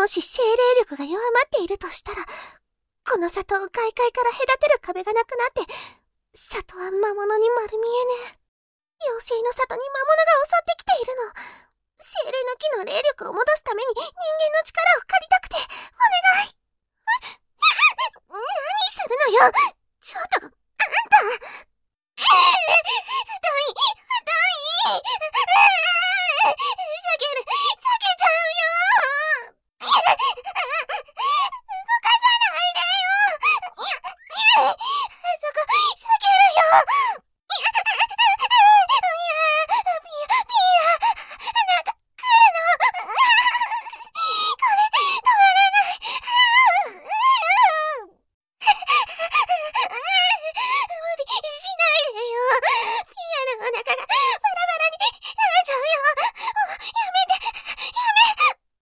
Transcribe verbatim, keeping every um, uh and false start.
し精霊力が弱まっているとしたら、この里を外界から隔てる壁がなくなって、里は魔物に丸見えね。妖精の里に魔物が襲ってきているの。精霊の木の霊力を戻すために人間の力